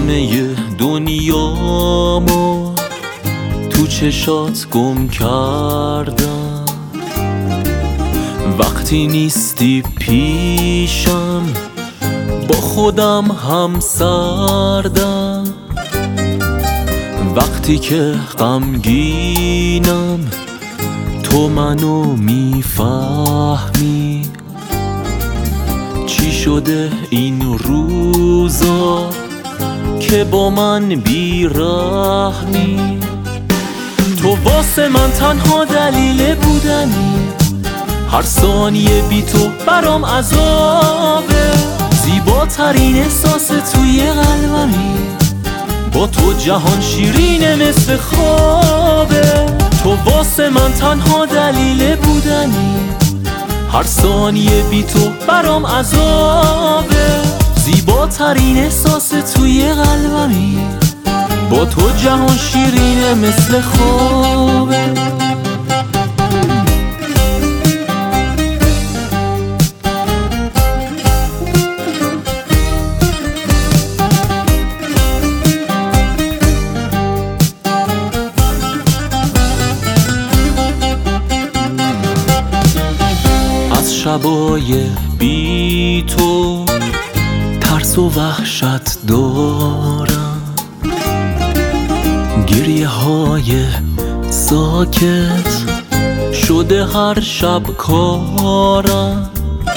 همه دنیامو تو چشات گم کردم. وقتی نیستی پیشم با خودم هم سردم. وقتی که غمگینم تو منو میفهمی. چی شده این روزا که با من بیرحمی؟ تو واسه من تنها دلیل بودنی، هر ثانیه بی تو برام عذابه. زیباترین احساس توی قلبمی، با تو جهان شیرینه مثل خوابه. تو واسه من تنها دلیل بودنی، هر ثانیه بی تو برام عذابه. زیباترین احساس توی قلبمی، با تو جهان شیرینه مثل خوابه. از شبای بی تو ترس و وحشت دارم. گریه های ساکت شده هر شب کارم.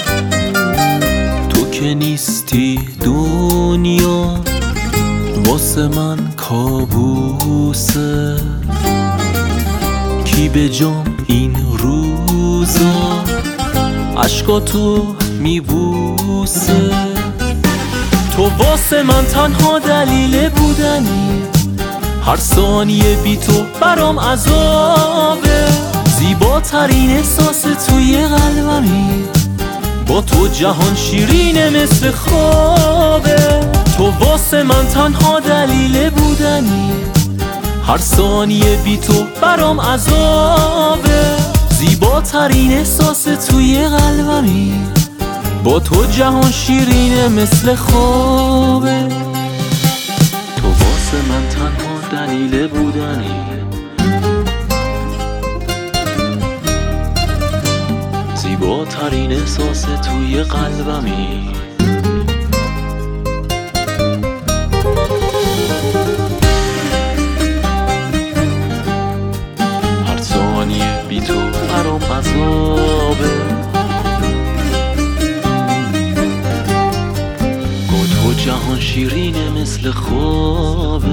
تو که نیستی دنیا واسه من کابوسه. کی به جام این روزا عشقاتو میبوسه؟ تو واسه من تنها دلیل بودنی، هر ثانیه بی تو برام عذابه. زیباترین احساس توی قلبمی، با تو جهان شیرینه مثل خوابه. تو واسه من تنها دلیل بودنی، هر ثانیه بی تو برام عذابه. زیباترین احساس توی قلبمی، با تو جهان شیرینه مثل خوابه. تو واسه من تنها دلیل بودنی، زیباترین احساس توی قلبمی. هر ثانیه بی تو برام عذابه. با تو جهان شیرینه مثل خوابه.